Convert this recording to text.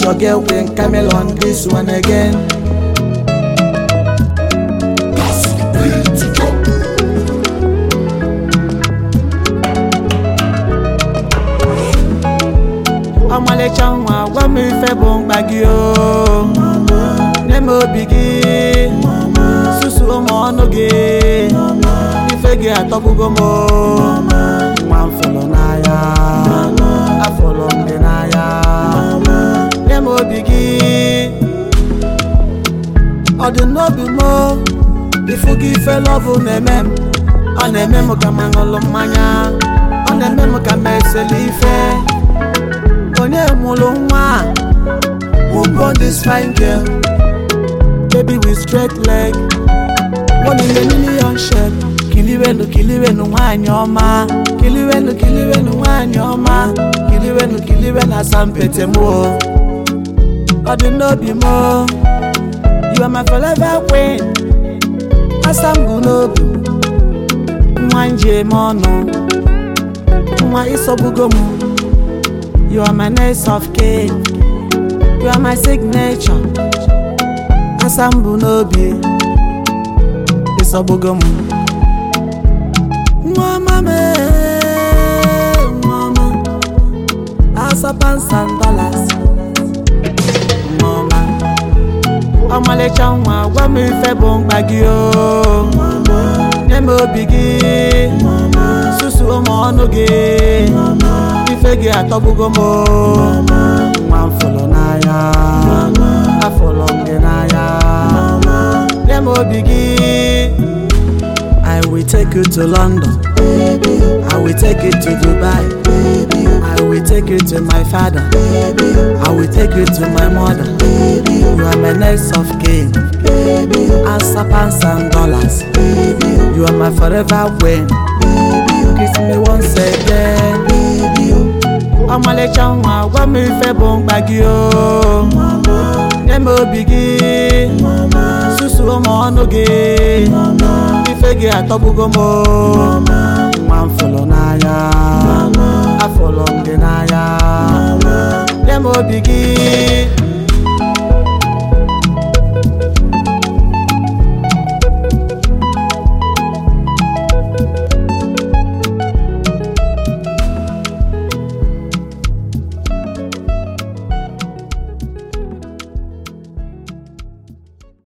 your girl Queen Camel on this one again. Amale chanwa wa mi fe bon bagio Nemo bigi Susu omo onoge Ifege atobugo mo Mwamfolo na ya Afolo mge na ya Nemo bigi Odunobi mo Ifugi fe love unemem Onemem kama ngolo manya Onemem kama eselife Onye mulunwa who born this fine girl, baby with straight leg, 1 in a million shell. Kiliwenu wanyoma, kiliwenu wanyoma, kiliwenu asampete mo. Odunobi mo, you are my forever queen. Asamgunobi, mwanje mono, mwa isobugomu. You are my nice of king. You are my signature. Asambu nobi Isobugomu. Mama me Mama $1,000 Mama Amale chanwa wa mi fe bon bagio Nemo bigi Susu omo onoge Ifege atobugo mo Mwamfolo na ya Afolo mge na ya Nemo bigi I will take you to London, baby. I will take you to Dubai, baby. I will take you to my father, baby. I will take you to my mother, baby. You are my next of kin, baby. Answer $1,000, baby. You are my forever win, baby. Kiss me once again, baby. Amale chanwa wa mi fe bon bagio Nemo bigi Susu omo onoge Ifege atobugo mo Mwamfolo na ya Afolo mge na ya Nemo bigi